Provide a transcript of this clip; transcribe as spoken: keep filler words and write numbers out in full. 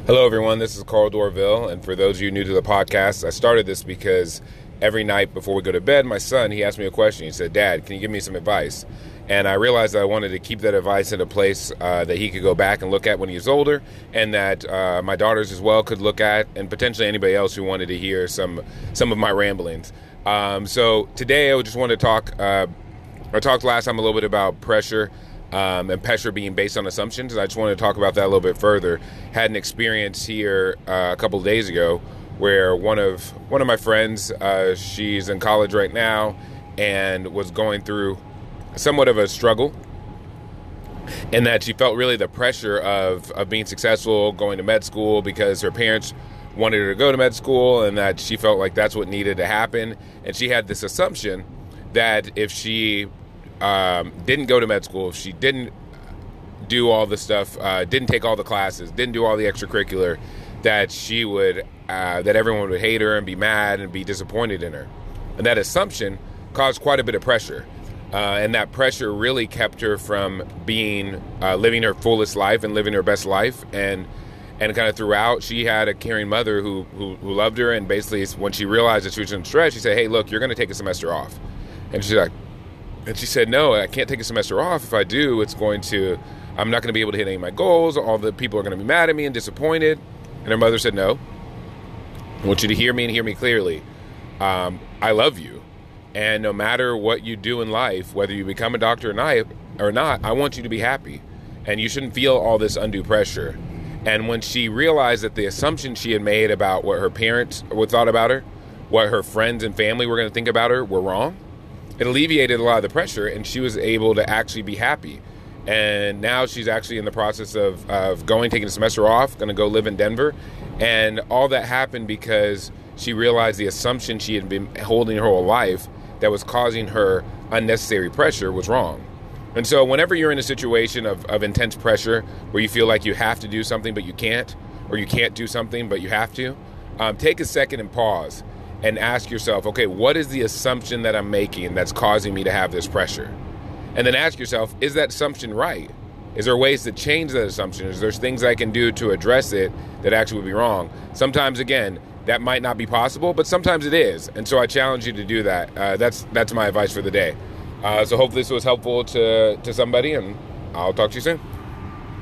Hello, everyone. This is Carl Dorville, and for those of you new to the podcast, I started this because every night before we go to bed, my son, he asked me a question. He said, "Dad, can you give me some advice?" And I realized that I wanted to keep that advice in a place uh, that he could go back and look at when he was older, and that uh, my daughters as well could look at, and potentially anybody else who wanted to hear some some of my ramblings. Um, so today, I just want to talk. Uh, I talked last time a little bit about pressure. Um, and pressure being based on assumptions. And I just wanted to talk about that a little bit further. Had an experience here uh, a couple of days ago where one of one of my friends, uh, she's in college right now and was going through somewhat of a struggle, and that she felt really the pressure of, of being successful, going to med school because her parents wanted her to go to med school, and that she felt like that's what needed to happen. And she had this assumption that if she Um, didn't go to med school, she didn't do all the stuff, uh, didn't take all the classes, didn't do all the extracurricular, that she would, uh, that everyone would hate her and be mad and be disappointed in her. And that assumption caused quite a bit of pressure. Uh, and that pressure really kept her from being, uh, living her fullest life and living her best life. And and kind of throughout, she had a caring mother who, who, who loved her. And basically, when she realized that she was in stress, she said, "Hey, look, you're going to take a semester off." And she's like, And she said, "No, I can't take a semester off. If I do, it's going to, I'm not going to be able to hit any of my goals. All the people are going to be mad at me and disappointed." And her mother said, "No, I want you to hear me and hear me clearly. Um, I love you. And no matter what you do in life, whether you become a doctor or not, or not, I want you to be happy. And you shouldn't feel all this undue pressure." And when she realized that the assumptions she had made about what her parents would thought about her, what her friends and family were going to think about her were wrong, it alleviated a lot of the pressure, and she was able to actually be happy. And now she's actually in the process of, of going, taking a semester off, going to go live in Denver. And all that happened because she realized the assumption she had been holding her whole life that was causing her unnecessary pressure was wrong. And so whenever you're in a situation of, of intense pressure where you feel like you have to do something but you can't, or you can't do something but you have to, um, take a second and pause and ask yourself, okay, what is the assumption that I'm making that's causing me to have this pressure? And then ask yourself, is that assumption right? Is there ways to change that assumption? Is there things I can do to address it that actually would be wrong? Sometimes, again, that might not be possible, but sometimes it is. And so I challenge you to do that. Uh, that's that's my advice for the day. Uh, so hopefully this was helpful to, to somebody, and I'll talk to you soon.